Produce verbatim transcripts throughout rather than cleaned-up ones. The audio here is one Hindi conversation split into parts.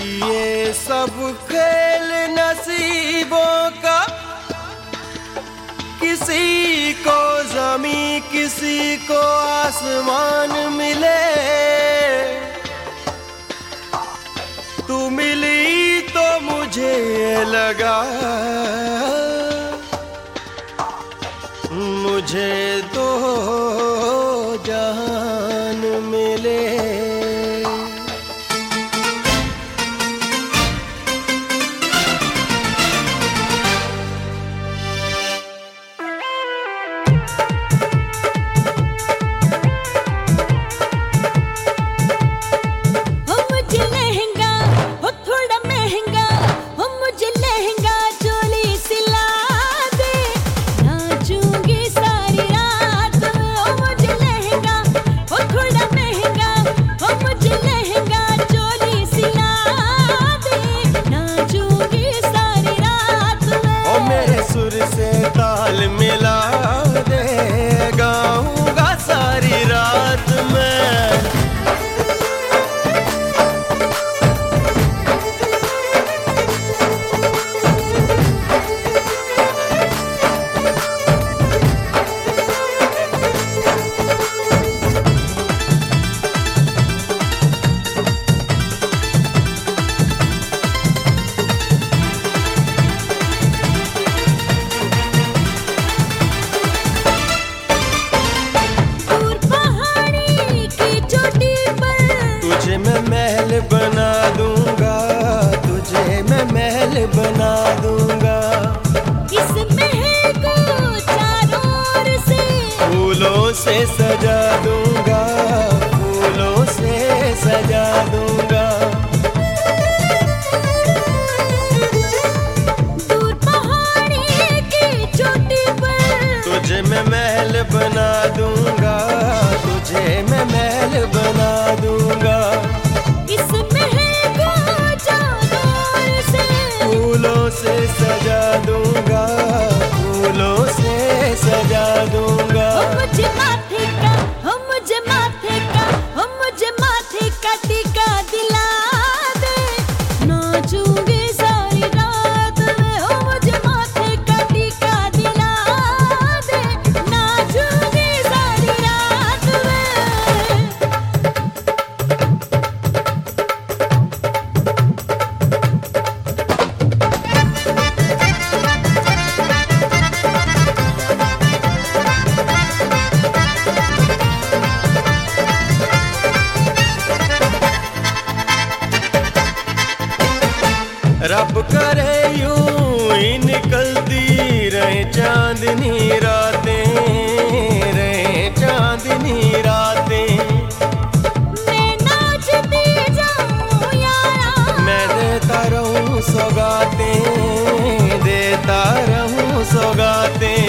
ये सब खेल नसीबों का, किसी को जमीन किसी को आसमान मिले। तू मिली तो मुझे लगा मुझे तो जहान मिले। से ताल मिला दे, गाऊंगा सारी रात में। तुझे मैं महल बना दूंगा, तुझे मैं महल बना दूंगा। इस महल को चारों ओर से फूलों से सजा दूंगा, फूलों से सजा दूंगा। दूर पहाड़ी की चोटी पर तुझे मैं महल बना दूंगा, तुझे मैं महल बना दूंगा। इस महल को चारों ओर से फूलों से सजा दूंगा, फूलों से सजा दूंगा। हो मुझे माथे का, हो मुझे माथे का, हो मुझे माथे का टीका दिला दे, नाचूंगी सारी रात में। हो मुझे माथे का टीका दिला दे, नाचूंगी सारी रात में। रब करे यूं ही निकलती रहे चांदनी रातें, रहे चांदनी रातें। मैं नाचती जाऊं यारा, मैं देता रहूं सौगातें, देता रहूं सौगातें।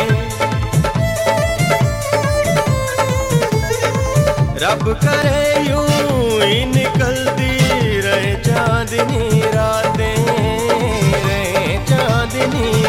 रब करे यूं ही निकलती रहे चांदनी रातें, रहे चांदनी